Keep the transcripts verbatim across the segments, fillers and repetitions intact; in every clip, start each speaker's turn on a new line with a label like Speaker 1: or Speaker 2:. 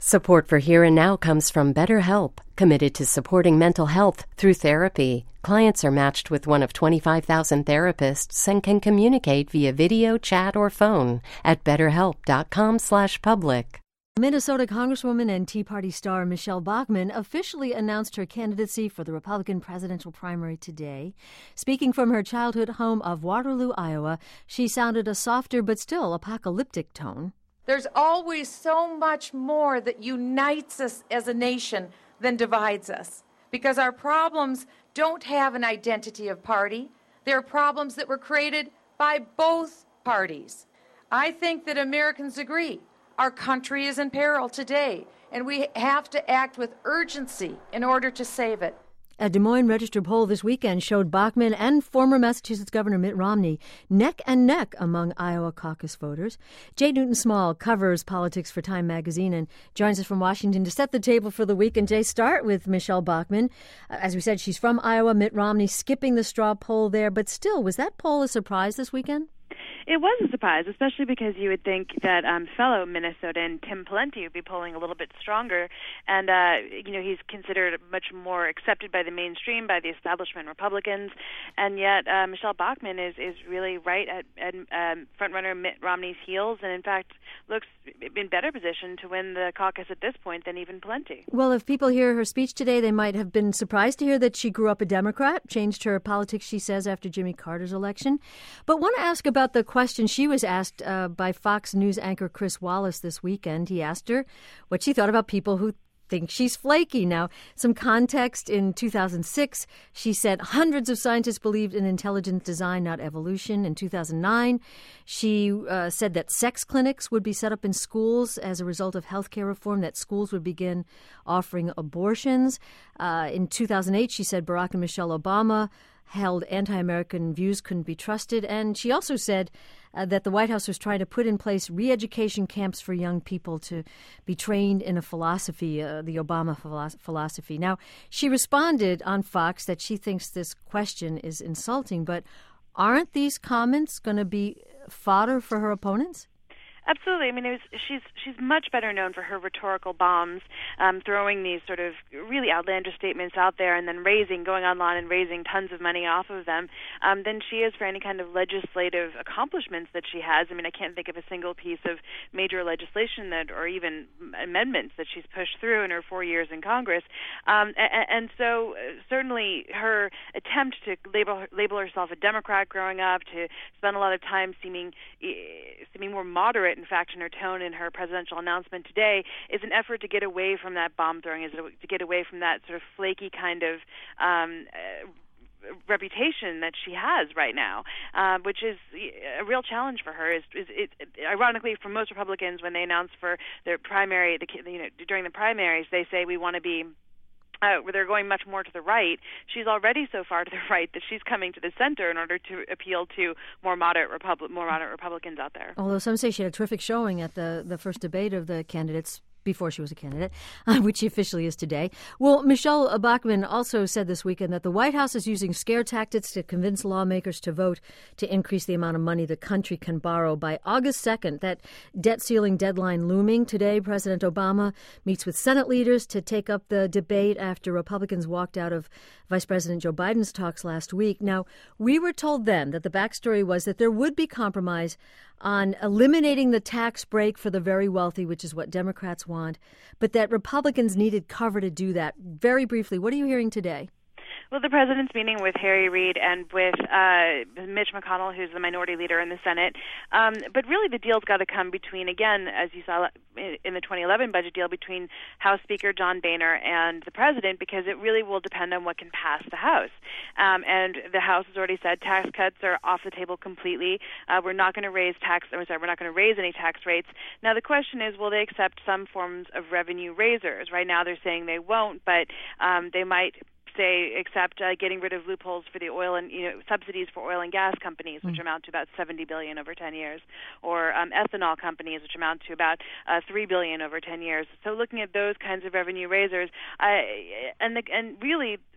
Speaker 1: Support for Here and Now comes from BetterHelp, committed to supporting mental health through therapy. Clients are matched with one of twenty-five thousand therapists and can communicate via video, chat, or phone at betterhelp.com slash public.
Speaker 2: Minnesota Congresswoman and Tea Party star Michele Bachmann officially announced her candidacy for the Republican presidential primary today. Speaking from her childhood home of Waterloo, Iowa, she sounded a softer but still apocalyptic tone.
Speaker 3: There's always so much more that unites us as a nation than divides us, because our problems don't have an identity of party. They're problems that were created by both parties. I think that Americans agree our country is in peril today, and we have to act with urgency in order to save it.
Speaker 2: A Des Moines Register poll this weekend showed Bachmann and former Massachusetts Governor Mitt Romney neck and neck among Iowa caucus voters. Jay Newton-Small covers politics for Time magazine and joins us from Washington to set the table for the week. And Jay, start with Michele Bachmann. As we said, she's from Iowa. Mitt Romney skipping the straw poll there. But still, was that poll a surprise this weekend?
Speaker 4: It was a surprise, especially because you would think that um, fellow Minnesotan Tim Pawlenty would be polling a little bit stronger. And, uh, you know, he's considered much more accepted by the mainstream, by the establishment Republicans. And yet uh, Michele Bachmann is, is really right at, at um, front-runner Mitt Romney's heels and, in fact, looks in better position to win the caucus at this point than even Pawlenty.
Speaker 2: Well, if people hear her speech today, they might have been surprised to hear that she grew up a Democrat, changed her politics, she says, after Jimmy Carter's election. But want to ask about the question she was asked uh, by Fox News anchor Chris Wallace this weekend. He asked her what she thought about people who think she's flaky. Now, some context. In two thousand six, she said hundreds of scientists believed in intelligent design, not evolution. In two thousand nine, she uh, said that sex clinics would be set up in schools as a result of health care reform, that schools would begin offering abortions. Uh, in two thousand eight, she said Barack and Michelle Obama held anti-American views couldn't be trusted. And she also said uh, that the White House was trying to put in place re-education camps for young people to be trained in a philosophy, uh, the Obama philosophy. Now, she responded on Fox that she thinks this question is insulting, but aren't these comments going to be fodder for her opponents?
Speaker 4: Absolutely. I mean, it was, she's she's much better known for her rhetorical bombs, um, throwing these sort of really outlandish statements out there and then raising, going online and raising tons of money off of them, um, than she is for any kind of legislative accomplishments that she has. I mean, I can't think of a single piece of major legislation that, or even amendments that she's pushed through in her four years in Congress. Um, and, and so uh, certainly her attempt to label label herself a Democrat growing up, to spend a lot of time seeming seeming more moderate, in fact, in her tone in her presidential announcement today, is an effort to get away from that bomb throwing, is to get away from that sort of flaky kind of um, uh, reputation that she has right now, uh, which is a real challenge for her. Is, is it, ironically, for most Republicans, when they announce for their primary, the, you know, during the primaries, they say we want to be Uh, where they're going much more to the right. She's already so far to the right that she's coming to the center in order to appeal to more moderate Repub- more moderate Republicans out there.
Speaker 2: Although some say she had a terrific showing at the, the first debate of the candidates before she was a candidate, uh, which she officially is today. Well, Michele Bachmann also said this weekend that the White House is using scare tactics to convince lawmakers to vote to increase the amount of money the country can borrow by August second. That debt ceiling deadline looming. Today, President Obama meets with Senate leaders to take up the debate after Republicans walked out of Vice President Joe Biden's talks last week. Now, we were told then that the backstory was that there would be compromise on eliminating the tax break for the very wealthy, which is what Democrats want, but that Republicans needed cover to do that. Very briefly, what are you hearing today?
Speaker 4: Well, the president's meeting with Harry Reid and with uh, Mitch McConnell, who's the minority leader in the Senate. Um, but really, the deal's got to come between, again, as you saw in the twenty eleven budget deal, between House Speaker John Boehner and the president, because it really will depend on what can pass the House. Um, and the House has already said tax cuts are off the table completely. Uh, we're not going to raise tax. I'm sorry, we're not going to raise any tax rates. Now, the question is, will they accept some forms of revenue raisers? Right now, they're saying they won't, but um, they might say, except uh, getting rid of loopholes for the oil and, you know, subsidies for oil and gas companies, which mm. amount to about seventy billion dollars over ten years, or um, ethanol companies, which amount to about uh, three billion dollars over ten years. So looking at those kinds of revenue raisers, uh, and the, and really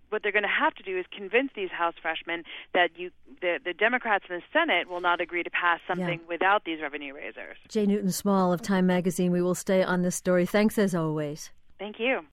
Speaker 4: what they're going to have to do is convince these House freshmen that you, the, the Democrats in the Senate will not agree to pass something yeah. without these revenue raisers.
Speaker 2: Jay Newton Small of Time Magazine. We will stay on this story. Thanks as always.
Speaker 4: Thank you.